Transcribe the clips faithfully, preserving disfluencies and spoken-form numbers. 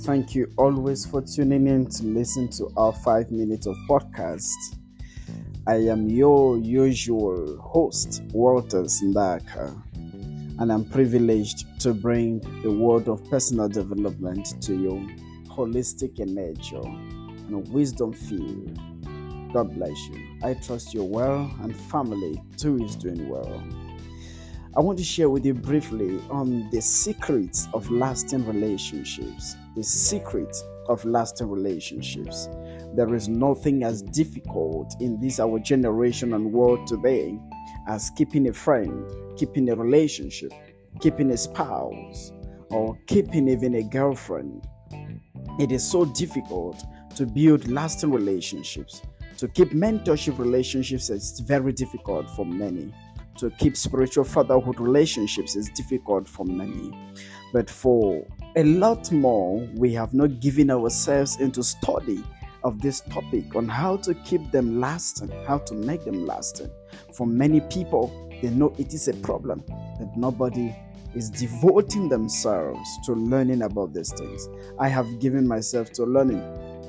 Thank you always for tuning in to listen to our five minutes of podcast. I am your usual host, Walter Ndaka, and I'm privileged to bring the word of personal development to you, holistic in nature and wisdom filled. God bless you. I trust you're well and family too is doing well. I want to share with you briefly on the secrets of lasting relationships. The secret of lasting relationships. There is nothing as difficult in this our generation and world today as keeping a friend, keeping a relationship, keeping a spouse, or keeping even a girlfriend. It is so difficult to build lasting relationships. To keep mentorship relationships is very difficult for many. To keep spiritual fatherhood relationships is difficult for many. But for a lot more, we have not given ourselves into study of this topic on how to keep them lasting, how to make them lasting. For many people, they know it is a problem, but nobody is devoting themselves to learning about these things. I have given myself to learning.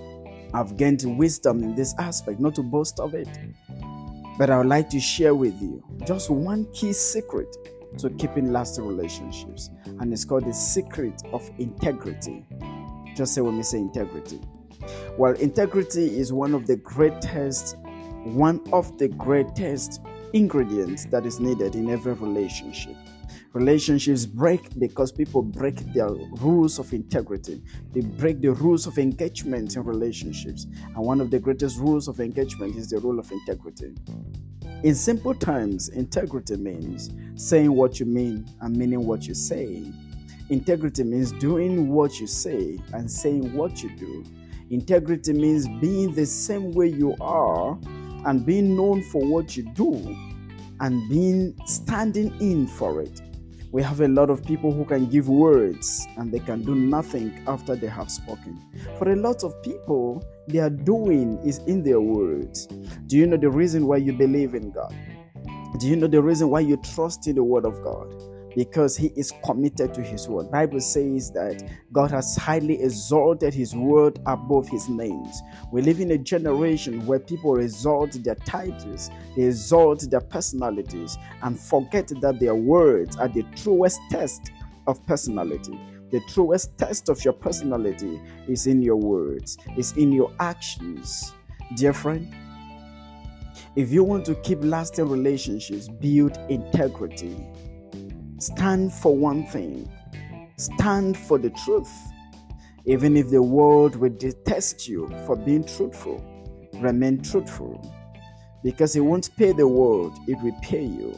I've gained wisdom in this aspect, not to boast of it. But I would like to share with you just one key secret to keeping lasting relationships. And it's called the secret of integrity. Just say when we say integrity. Well, integrity is one of the greatest, one of the greatest ingredients that is needed in every relationship. Relationships break because people break their rules of integrity. They break the rules of engagement in relationships. And one of the greatest rules of engagement is the rule of integrity. In simple terms, integrity means saying what you mean and meaning what you say. Integrity means doing what you say and saying what you do. Integrity means being the same way you are and being known for what you do and being standing in for it. We have a lot of people who can give words and they can do nothing after they have spoken. For a lot of people, their doing is in their words. Do you know the reason why you believe in God? Do you know the reason why you trust in the word of God? Because he is committed to his word. Bible says that God has highly exalted his word above his names. We live in a generation where people exalt their titles, they exalt their personalities, and forget that their words are the truest test of personality. The truest test of your personality is in your words, is in your actions. Dear friend, if you want to keep lasting relationships, build integrity. Stand for one thing. Stand for the truth. Even if the world will detest you for being truthful, remain truthful. Because it won't pay the world, it will pay you.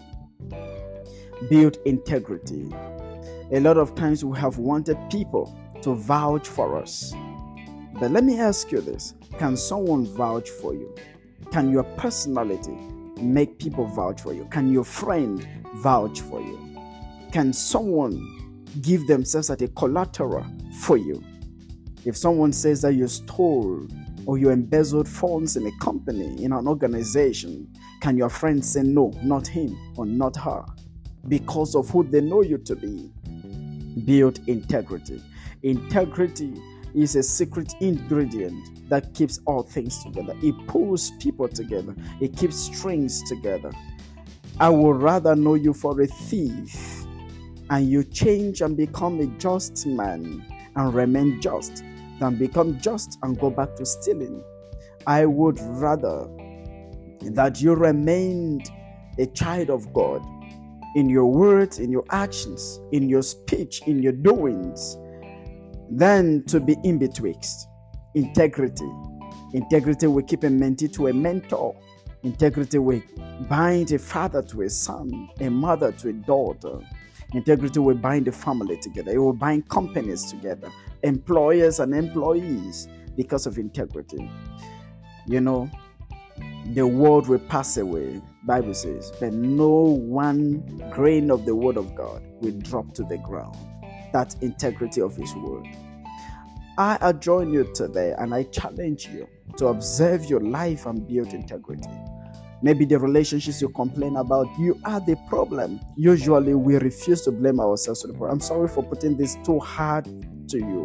Build integrity. A lot of times we have wanted people to vouch for us. But let me ask you this. Can someone vouch for you? Can your personality make people vouch for you? Can your friend vouch for you? Can someone give themselves as a collateral for you? If someone says that you stole or you embezzled funds in a company, in an organization, can your friend say no, not him or not her? Because of who they know you to be. Build integrity. Integrity is a secret ingredient that keeps all things together. It pulls people together. It keeps strings together. I would rather know you for a thief and you change and become a just man and remain just than become just and go back to stealing. I would rather that you remained a child of God in your words, in your actions, in your speech, in your doings, than to be in betwixt. Integrity. Integrity will keep a mentee to a mentor. Integrity will bind a father to a son, a mother to a daughter. Integrity will bind the family together. It will bind companies together, employers and employees, because of integrity. You know, the world will pass away, Bible says, but no one grain of the word of God will drop to the ground. That integrity of his word. I adjourn you today and I challenge you to observe your life and build integrity. Maybe the relationships you complain about, you are the problem. Usually we refuse to blame ourselves for the problem. I'm sorry for putting this too hard to you.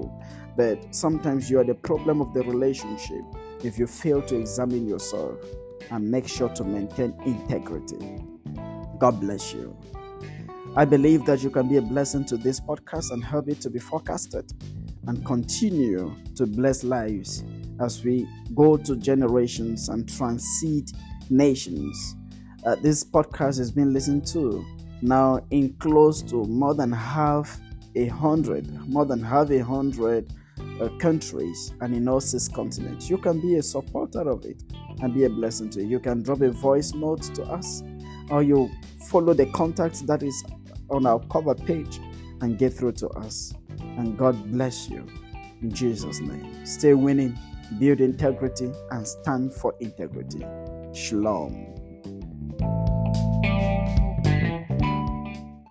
But sometimes you are the problem of the relationship if you fail to examine yourself and make sure to maintain integrity. God bless you. I believe that you can be a blessing to this podcast and help it to be forecasted and continue to bless lives as we go to generations and transcend nations. Uh, this podcast has been listened to now in close to more than half a hundred, more than half a hundred uh, countries and in all six continents. You can be a supporter of it and be a blessing to you. You can drop a voice note to us, or you follow the contact that is on our cover page and get through to us. And God bless you in Jesus' name. Stay winning, build integrity, and stand for integrity. Shalom.